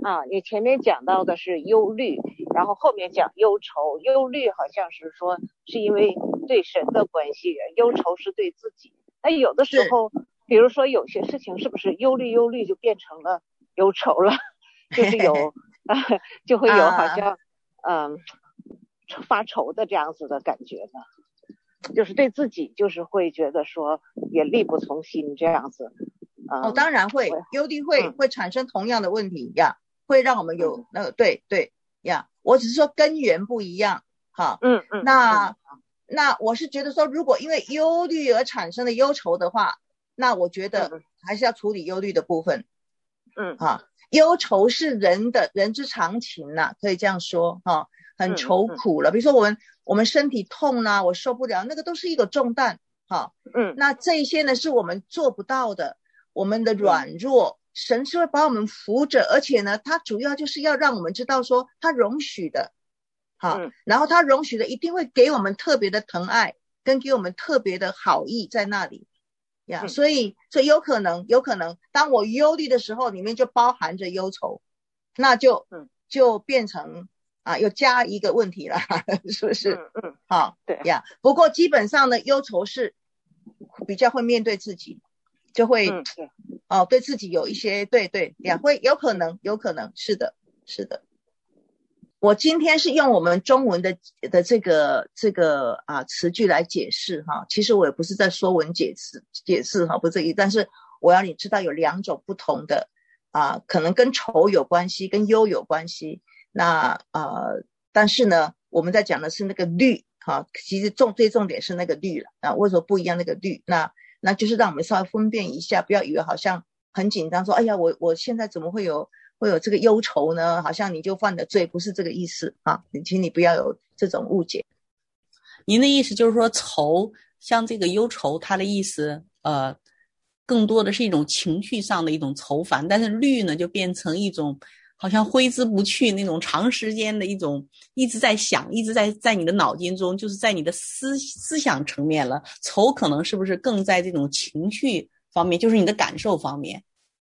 你前面讲到的是忧虑，然后后面讲忧愁。忧虑好像是说是因为对神的关系，忧愁是对自己。那有的时候比如说有些事情是不是忧虑就变成了忧愁了，就是有就会有好像发愁的这样子的感觉呢，就是对自己就是会觉得说也力不从心这样子。 当然会，忧虑会产生同样的问题呀，会让我们有那个对呀，我只是说根源不一样。好，那我是觉得说，如果因为忧虑而产生的忧愁的话，那我觉得还是要处理忧虑的部分。忧愁是人之常情呐，可以这样说哈，很愁苦了。比如说我们身体痛啊，我受不了，那个都是一个重担。好，那这些呢是我们做不到的，我们的软弱，神是会把我们扶着，而且呢，他主要就是要让我们知道说他容许的。好，然后他容许的一定会给我们特别的疼爱，跟给我们特别的好意在那里呀。所以有可能当我忧虑的时候，里面就包含着忧愁，那就变成又加一个问题了，是不是？好，对呀。不过基本上呢，忧愁是比较会面对自己，就会对自己有一些对呀，会有可能是的。我今天是用我们中文的这个词句来解释哈，其实我也不是在说文解释哈，不是这意思，但是我要你知道有两种不同的可能跟愁有关系，跟忧有关系。那但是呢，我们在讲的是那个虑哈，其实最重点是那个虑了为什么不一样那个虑？那就是让我们稍微分辨一下，不要以为好像很紧张，说哎呀我现在怎么会有这个忧愁呢？好像你就犯了罪，不是这个意思请你不要有这种误解。 您的意思就是说愁，像这个忧愁，它的意思更多的是一种情绪上的一种愁烦，但是虑呢就变成一种好像挥之不去那种长时间的一种一直在想，一直在你的脑筋中，就是在你的思想层面了。愁可能是不是更在这种情绪方面，就是你的感受方面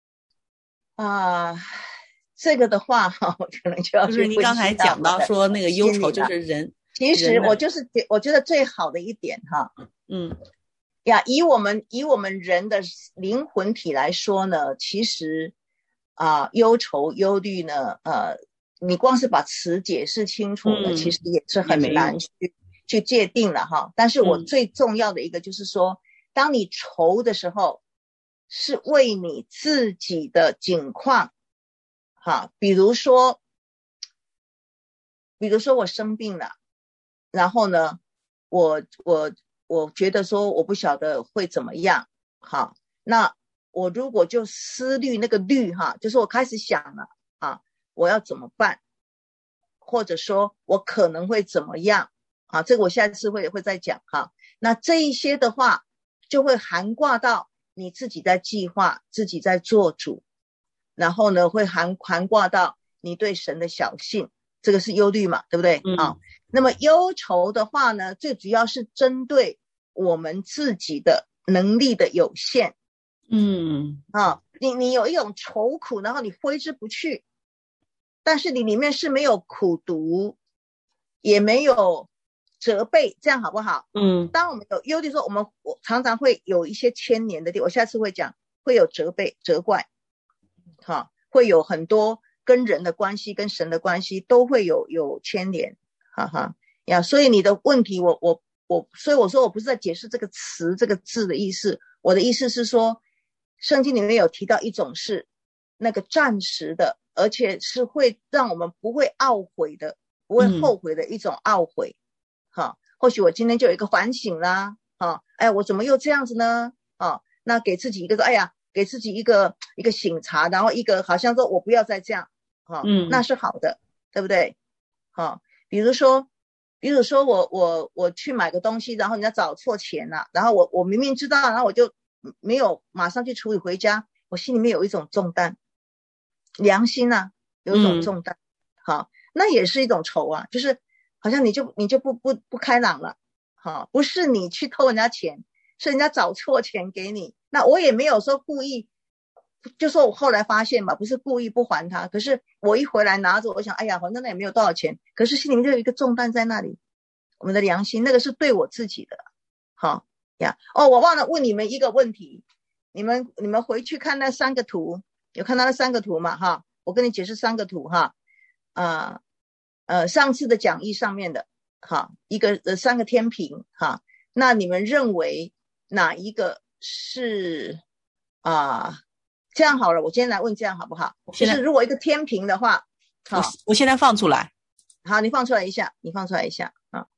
这个的话我可能就要就是你刚才讲到说那个忧愁就是人， 其实我觉得最好的一点以我们人的灵魂体来说呢，其实忧愁忧虑呢你光是把词解释清楚了其实也是很难去界定了但是我最重要的一个就是说当你愁的时候是为你自己的境况比如说我生病了，然后呢我觉得说我不晓得会怎么样那我如果就思虑那个虑就是我开始想了我要怎么办，或者说我可能会怎么样这个我下次会再讲那这一些的话就会涵盖到你自己在计划，自己在做主，然后呢会涵盖到你对神的小信，这个是忧虑嘛，对不对那么忧愁的话呢最主要是针对我们自己的能力的有限你有一种愁苦，然后你挥之不去，但是你里面是没有苦毒，也没有责备，这样好不好当我们有忧虑说我常常会有一些牵连的地方，我下次会讲会有责备责怪会有很多跟人的关系跟神的关系都会有牵连所以你的问题所以我说我不是在解释这个词这个字的意思，我的意思是说圣经里面有提到一种是那个暂时的，而且是会让我们不会懊悔的，不会后悔的一种懊悔或许我今天就有一个反省啦我怎么又这样子呢那给自己一个给自己一个省察，然后一个好像说我不要再这样那是好的，对不对比如说我去买个东西，然后人家找错钱了，然后我明明知道，然后我就没有马上去处理，回家我心里面有一种重担，良心有一种重担那也是一种愁就是好像你就不开朗了不是你去偷人家钱，是人家找错钱给你，那我也没有说故意就说我后来发现嘛，不是故意不还他，可是我一回来拿着，我想，哎呀，反正那也没有多少钱，可是心里面就有一个重担在那里，我们的良心，那个是对我自己的。好呀，我忘了问你们一个问题，你们回去看那3个图，有看到那3个图吗？哈，我跟你解释3个图哈，上次的讲义上面的，哈，一个3个天平哈，那你们认为哪一个是这样好了，我今天来问这样好不好？就是如果一个天平的话， 我现在放出来。 好，你放出来一下啊。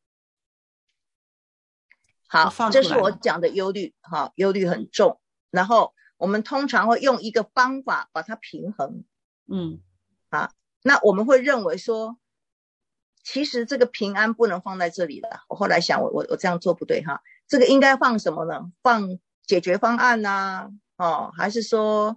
好，这是我讲的忧虑，哈，忧虑很重。然后我们通常会用一个方法把它平衡。那我们会认为说，其实这个平安不能放在这里了。我后来想，我这样做不对哈，这个应该放什么呢？放解决方案啊，还是说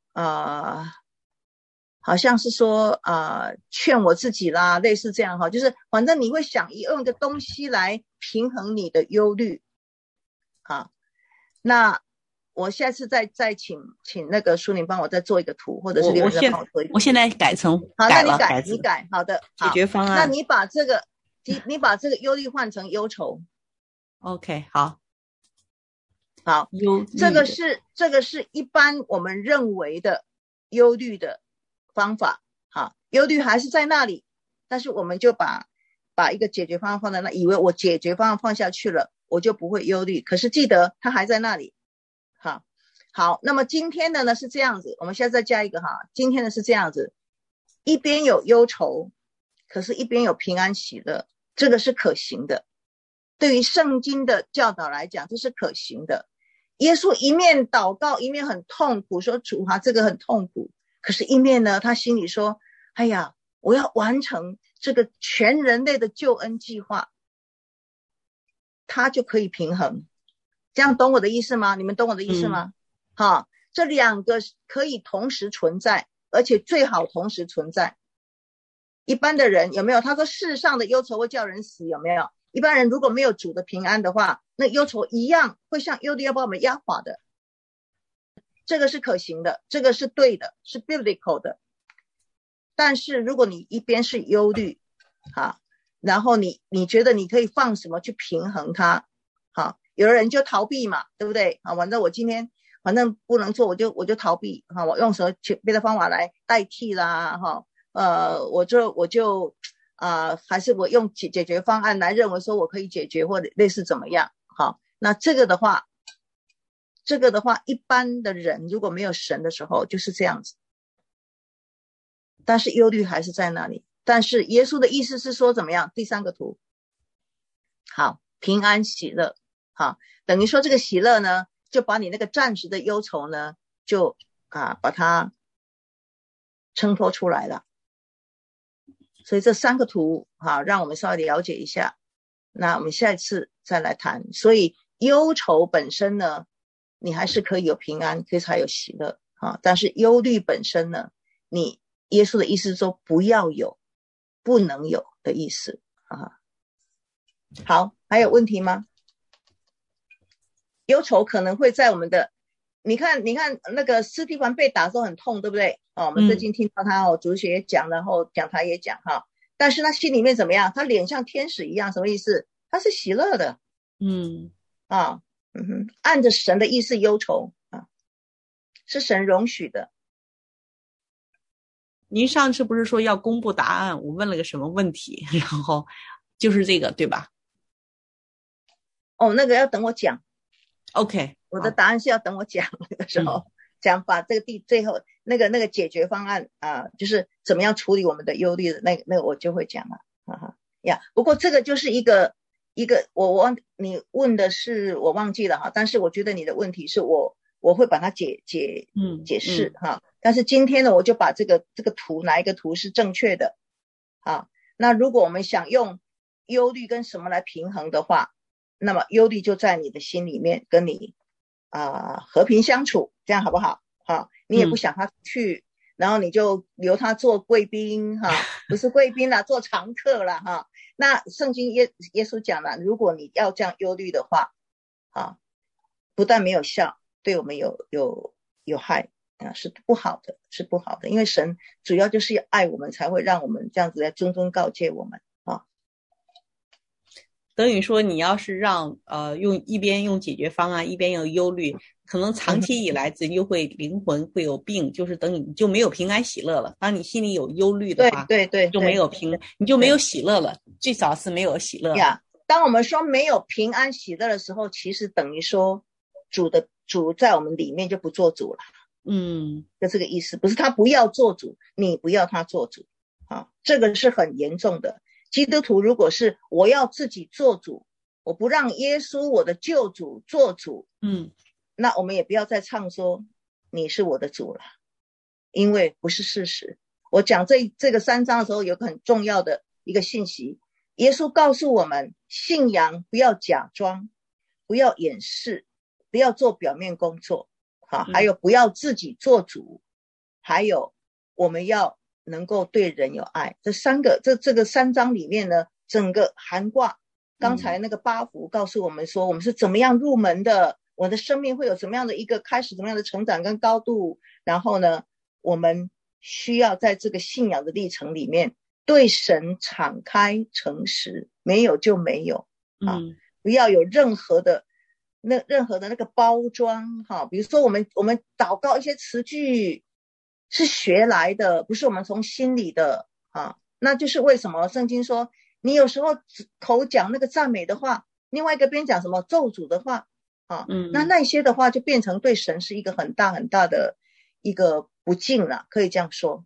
好像是说劝我自己啦，类似这样哈，就是反正你会想用一个东西来平衡你的忧虑。好，那我下次再请那个淑玲帮我再做一个图，或者是刘人再帮我做一个图。 我现在改成好，那你改好的解决方案。 那你把这个忧虑换成忧愁。 OK， 好， 这个是一般我们认为的忧虑的方法。好，忧虑还是在那里，但是我们就把一个解决方案放在那，以为我解决方案放下去了，我就不会忧虑。可是记得它还在那里。好，那么今天的呢是这样子，我们现在再加一个哈，今天的是这样子，一边有忧愁，可是一边有平安喜乐，这个是可行的。对于圣经的教导来讲，这是可行的。耶稣一面祷告，一面很痛苦，说主啊，这个很痛苦。可是一面呢，他心里说，哎呀，我要完成这个全人类的救恩计划，他就可以平衡。这样懂我的意思吗？你们懂我的意思吗？好，这2个可以同时存在，而且最好同时存在。一般的人有没有？他说世上的忧愁会叫人死，有没有？一般人如果没有主的平安的话，那忧愁一样会像忧虑要把我们压垮的。这个是可行的，这个是对的，是 biblical 的。但是如果你一边是忧虑，然后你觉得你可以放什么去平衡它？有的人就逃避嘛，对不对？反正我今天反正不能做，我就逃避，我用什么别的方法来代替啦，我就还是我用解决方案来认为说我可以解决，或者类似怎么样。好，那这个的话一般的人如果没有神的时候就是这样子，但是忧虑还是在那里。但是耶稣的意思是说怎么样？第3个图，好，平安喜乐。好，等于说这个喜乐呢，就把你那个暂时的忧愁呢，就把它衬托出来了。所以这3个图让我们稍微了解一下，那我们下一次再来谈。所以忧愁本身呢，你还是可以有平安，可以才有喜乐但是忧虑本身呢，你耶稣的意思是说不要有，不能有的意思好，还有问题吗？忧愁可能会在我们的，你看那个司提反被打的时候很痛，对不对？我们最近听到他主学也讲，然后讲台也讲但是他心里面怎么样？他脸像天使一样，什么意思？他是喜乐的。按着神的意思忧愁是神容许的。 您上次不是说要公布答案？我问了个什么问题？然后就是这个，对吧？ 那个要等我讲。 OK， 我的答案是要等我讲那个时候讲，把这个最后那个解决方案就是怎么样处理我们的忧虑的那个我就会讲了不过这个就是一个你问的是我忘记了但是我觉得你的问题是我会把它解释但是今天呢，我就把这个图哪一个图是正确的那如果我们想用忧虑跟什么来平衡的话，那么忧虑就在你的心里面跟你和平相处，这样好不好？你也不想他去然后你就留他做贵宾不是贵宾啦，做常客啦那圣经耶稣讲了，如果你要这样忧虑的话不但没有效，对我们有害是不好的，是不好的，因为神主要就是要爱我们，才会让我们这样子来谆谆告诫我们啊。 等于说你要是让一边用解决方案，一边有忧虑，可能长期以来自己就会灵魂会有病，就是等你就没有平安喜乐了。当你心里有忧虑的话， 对， 就没有你就没有喜乐了，最少是没有喜乐呀。当我们说没有平安喜乐的时候，其实等于说主在我们里面就不做主了。就这个意思，不是他不要做主，你不要他做主啊，这个是很严重的。基督徒如果是我要自己做主，我不让耶稣我的救主做主，那我们也不要再唱说你是我的主了，因为不是事实。我讲这个3章的时候，有个很重要的一个信息，耶稣告诉我们，信仰不要假装，不要掩饰，不要做表面工作，还有不要自己做主，还有我们要能够对人有爱。这个3章里面呢，整个涵挂刚才那个8福告诉我们说，我们是怎么样入门的，我的生命会有怎么样的一个开始，怎么样的成长跟高度，然后呢，我们需要在这个信仰的历程里面对神敞开诚实，没有就没有不要有任何的那个包装比如说我们祷告一些词句是学来的，不是我们从心里的那就是为什么圣经说你有时候口讲那个赞美的话，另外一个边讲什么咒诅的话那些的话就变成对神是一个很大很大的一个不敬了，可以这样说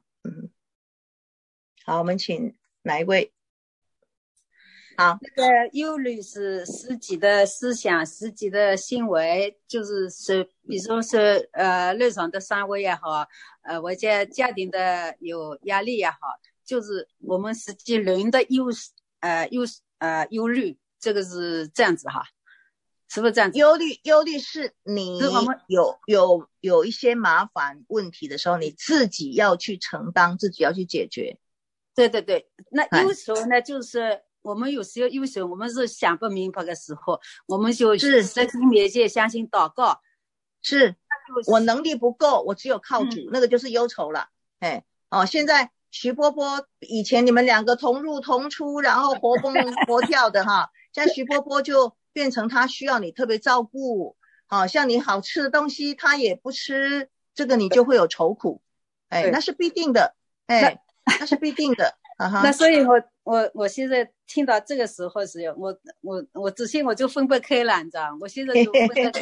好，我们请哪一位？好， 那个忧虑是自己的思想，自己的行为，就是比如说是日常的生活也好，或者家庭的有压力也好，就是我们实际人的忧虑，这个是这样子是不是这样子？忧虑是你有一些麻烦问题的时候，你自己要去承担，自己要去解决。 对，那有时候呢，就是我们有时候我们是想不明白的时候，我们就是在心面前相信祷告， 是我能力不够，我只有靠主，那个就是忧愁了。现在徐波波以前你们2个同入同出，然后活蹦活跳的现在徐波波就变成他需要你特别照顾像你好吃的东西他也不吃，这个你就会有愁苦那是必定的那是必定的那所以我现在听到这个时候是我之前我就分不开了，你知道吗？我现在就分不开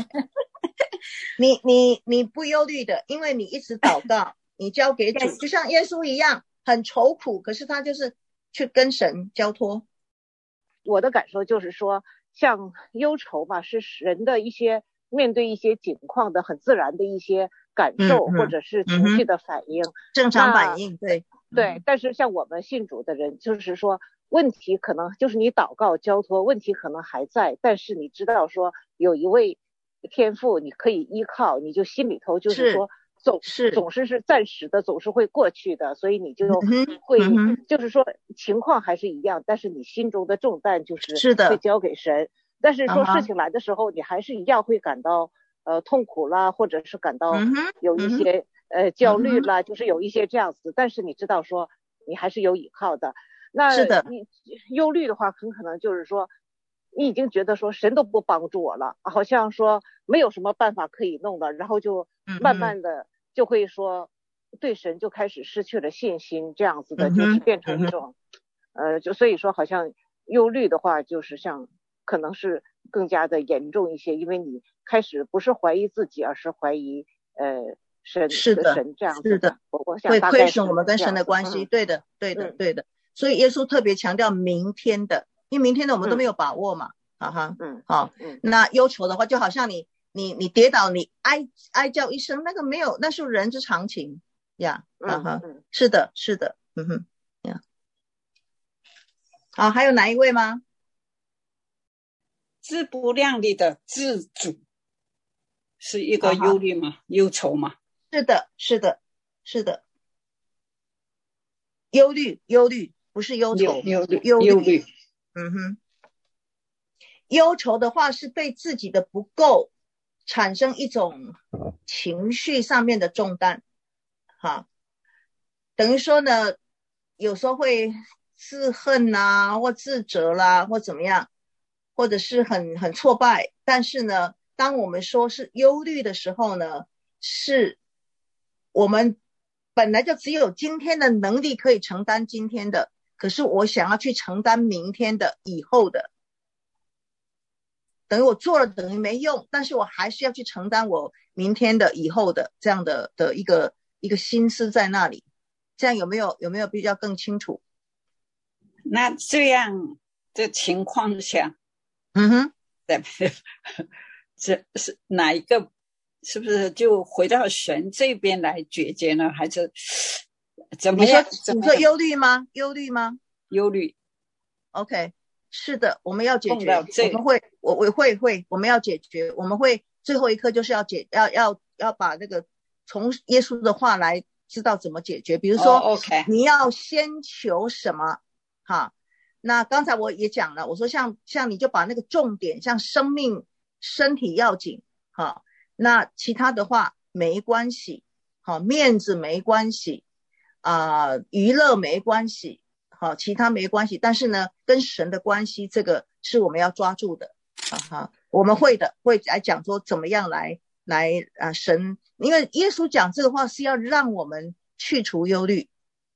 你不忧虑的，因为你一直祷告你交给主，就像耶稣一样很愁苦，可是他就是去跟神交托。 我的感受就是说，像忧愁吧，是人的一些面对一些境况的很自然的一些感受或者是情绪的反应， 正常反应。 对，但是像我们信主的人，就是说问题可能就是你祷告交托，问题可能还在，但是你知道说有一位天父你可以依靠，你就心里头就是说总是暂时的，总是会过去的，所以你就会就是说情况还是一样，但是你心中的重担就是会交给神。但是说事情来的时候你还是一样会感到痛苦啦，或者是感到有一些焦虑啦，就是有一些这样子，但是你知道说你还是有依靠的。那你忧虑的话很可能就是说你已经觉得说神都不帮助我了，好像说没有什么办法可以弄的，然后就慢慢的就会说对神就开始失去了信心，这样子的就是变成一种就所以说好像忧虑的话就是像可能是更加的严重一些，因为你开始不是怀疑自己，而是怀疑神这样子。 是的， 我想会亏损我们跟神的关系。对的。所以耶稣特别强调明天的，因为明天的我们都没有把握嘛。那忧愁的话就好像你跌倒你哀叫一声，那个没有，那是人之常情呀。是的好，还有哪一位吗？ 自不量力的自主是一个忧虑吗？忧愁吗？ 是的忧虑不是忧愁，忧虑忧愁的话是对自己的不够产生一种情绪上面的重担，哈，等于说呢，有时候会自恨啊，或自责啦，或怎么样，或者是很挫败。但是呢，当我们说是忧虑的时候呢，是我们本来就只有今天的能力可以承担今天的，可是我想要去承担明天的、以后的，等于我做了等于没用，但是我还是要去承担我明天的、以后的这样的一个心思在那里。这样有没有比较更清楚？ 那这样的情况下，这是哪一个？是不是就回到神这边来解决呢？还是怎么样？ 你说忧虑吗？忧虑。OK， 是的，我们要解决。我们会，我们要解决。我们会最后一课就是要把那个从耶稣的话来知道怎么解决。比如说，你要先求什么？哈，那刚才我也讲了，我说像你就把那个重点，像生命、身体要紧，哈。那其他的话没关系，好，面子没关系，娱乐没关系，好，其他没关系。但是呢，跟神的关系，这个是我们要抓住的，我们会来讲说怎么样来神，因为耶稣讲这个话是要让我们去除忧虑，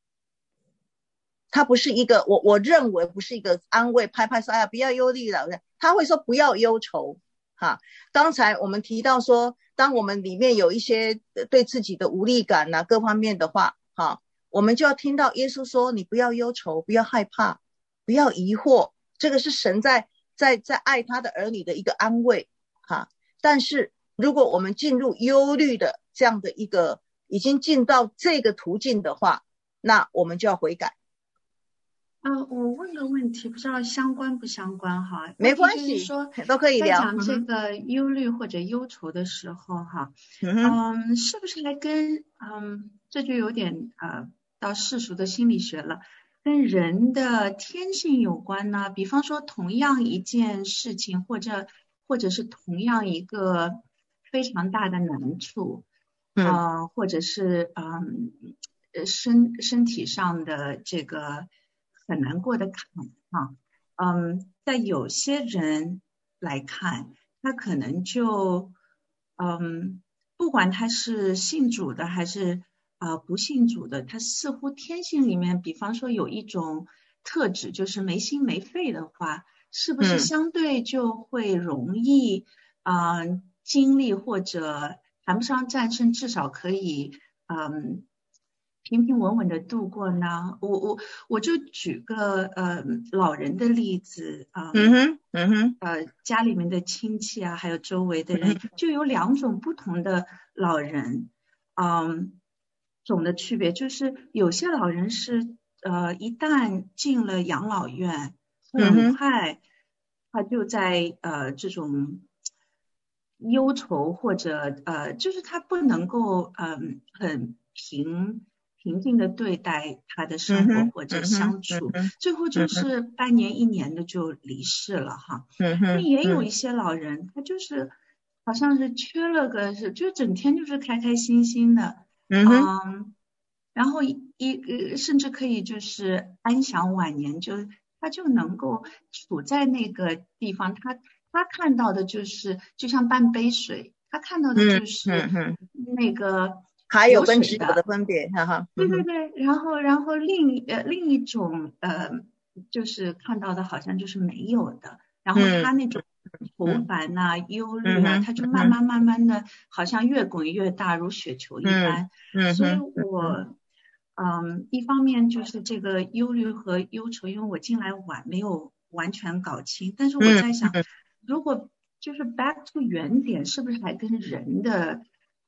他不是一个我认为不是一个安慰，拍拍说哎呀不要忧虑了，他会说不要忧愁。刚才我们提到说，当我们里面有一些对自己的无力感啊，各方面的话，我们就要听到耶稣说，你不要忧愁，不要害怕，不要疑惑，这个是神在爱他的儿女的一个安慰，但是如果我们进入忧虑的这样的一个，已经进到这个途径的话，那我们就要悔改。 我问个问题，不知道相关不相关哈？ 没关系， 就是说都可以聊。 在讲这个忧虑或者忧愁的时候哈，是不是还跟这就有点到世俗的心理学了，跟人的天性有关呢？比方说同样一件事情，或者是同样一个非常大的难处，或者是身体上的这个很难过的坎在有些人来看，他可能就不管他是信主的还是不信主的，他似乎天性里面，比方说有一种特质，就是没心没肺的话，是不是相对就会容易经历或者谈不上战胜，至少可以平平稳稳的度过呢？我就举个老人的例子家里面的亲戚啊，还有周围的人，就有两种不同的老人，总的区别就是有些老人是一旦进了养老院，很快他就在这种忧愁或者就是他不能够很平静的对待他的生活或者相处，最后就是半年1年的就离世了哈。也有一些老人，他就是好像是缺了个就整天就是开开心心的，然后甚至可以就是安享晚年，他就能够处在那个地方，他看到的就是就像半杯水，他看到的就是那个还有跟只有的分别， 对对对，然后另一种就是看到的好像就是没有的，然后他那种愁烦啊、忧虑啊，他就慢慢的，好像越滚越大，如雪球一般。所以我一方面就是这个忧虑和忧愁，因为我进来晚，没有完全搞清，但是我在想，如果就是 back to 原点，是不是还跟人的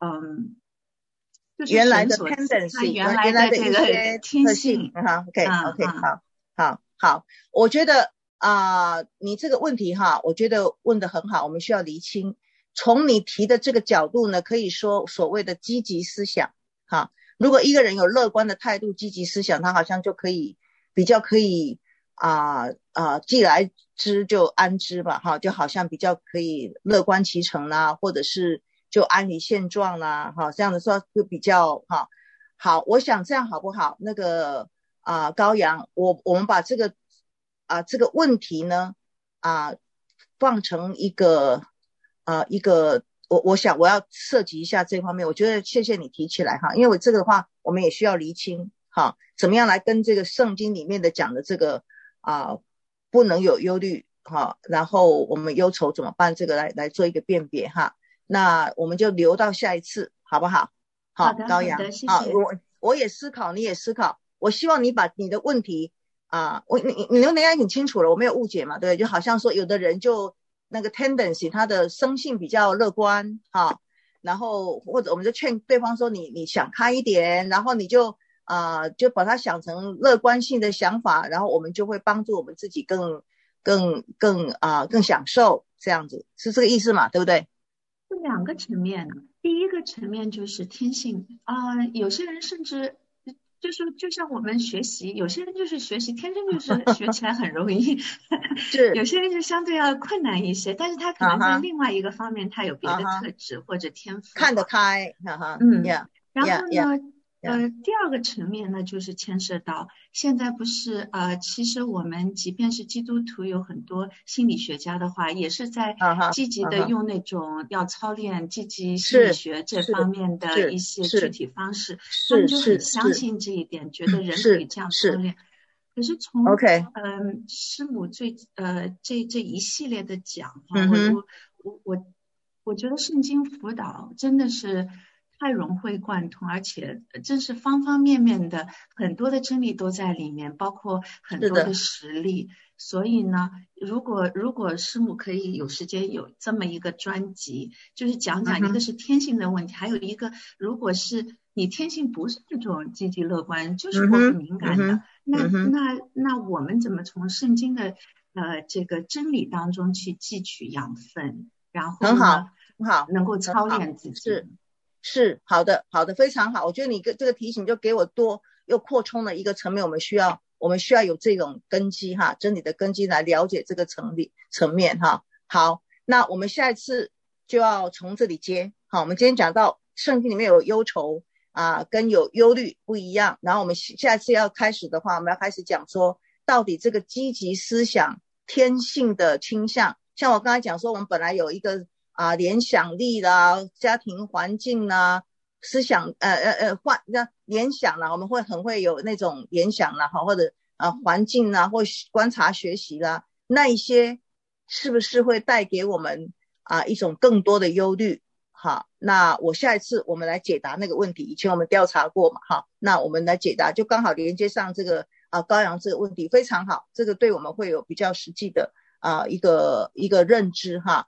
就是原来的 tendency， 原来的这个天性 OK， 好，我觉得你这个问题我觉得问得很好，我们需要厘清。从你提的这个角度呢，可以说所谓的积极思想如果一个人有乐观的态度、积极思想，他好像就可以比较可以既来之就安之吧哈，就好像比较可以乐观其成啦，或者是就安于现状啦哈，这样的说就比较哈好。我想这样好不好？那个高阳，我们把这个问题呢放成一个我想我要涉及一下这方面，我觉得谢谢你提起来哈，因为我这个的话我们也需要厘清哈，怎么样来跟这个圣经里面的讲的这个不能有忧虑哈，然后我们忧愁怎么办，这个来做一个辨别哈。那我们就留到下一次好不好？ 好的， 高阳， 好的，谢谢。 我也思考，你也思考，我希望你把你的问题你应该很清楚了，我没有误解嘛，对，就好像说有的人就那个 tendency 他的生性比较乐观哈，然后或者我们就劝对方说你想开一点，然后你就把它想成乐观性的想法，然后我们就会帮助我们自己更享受，这样子是这个意思嘛，对不对？ 这两个层面呢，第一个层面就是天性有些人甚至就像我们学习，有些人就是学习天生就是学起来很容易是有些人就相对要困难一些，但是他可能在另外一个方面他有别的特质或者天赋看得开然后呢第二个层面呢，就是牵涉到现在不是其实我们即便是基督徒，有很多心理学家的话，也是在积极的用那种要操练积极心理学这方面的一些具体方式，他们就很相信这一点，觉得人可以这样操练。可是从师母这一系列的讲我觉得圣经辅导真的是太融会贯通，而且真是方方面面的很多的真理都在里面，包括很多的实例。所以呢，如果师母可以有时间有这么一个专辑，就是讲讲一个是天性的问题，还有一个如果是你天性不是这种积极乐观，就是过度敏感的，那我们怎么从圣经的这个真理当中去汲取养分，然后呢很好能够操练自己。 是好的，非常好。我觉得你这个提醒就给我又扩充了一个层面，我们需要有这种根基哈，真理的根基来了解这个层面哈。好，那我们下一次就要从这里接。好，我们今天讲到圣经里面有忧愁跟有忧虑不一样，然后我们下一次要开始的话，我们要开始讲说到底这个积极思想天性的倾向，像我刚才讲说我们本来有一个联想力啦，家庭环境啦，思想联想啦，我们很会有那种联想啦，或者环境啦，或观察学习啦，那一些是不是会带给我们一种更多的忧虑？好，那我下一次我们来解答那个问题，以前我们调查过嘛，好，那我们来解答，就刚好连接上这个高阳这个问题，非常好，这个对我们会有比较实际的一个认知哈。